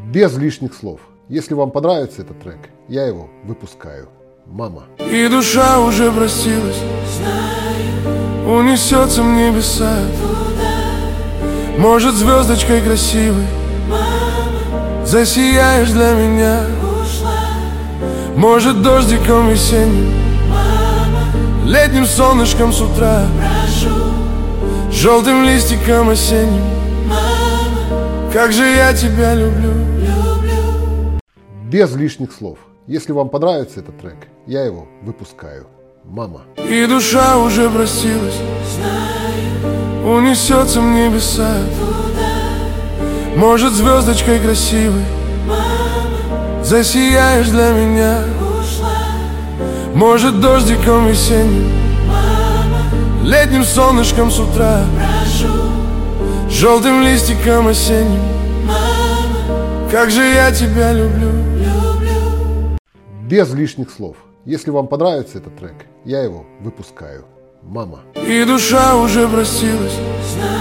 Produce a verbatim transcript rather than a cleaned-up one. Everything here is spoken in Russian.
Без лишних слов. Если вам понравится этот трек, я его выпускаю. Мама. И душа уже простилась, знаю, унесется в небеса туда. Может, звездочкой красивой, мама, засияешь для меня. Ушла. Может, дождиком весенним, мама, летним солнышком с утра. Прошу. Желтым листиком осенним, мама, как же я тебя люблю. Без лишних слов. Если вам понравится этот трек, я его выпускаю. Мама. И душа уже простилась, знаю, унесется в небеса туда. Может, звездочкой красивой, мама, засияешь для меня. Ушла. Может, дождиком весенним, мама, летним солнышком с утра. Прошу. Желтым листиком осенним, мама, как же я тебя люблю. Без лишних слов. Если вам понравится этот трек, я его выпускаю. Мама. И душа уже простилась, знаю.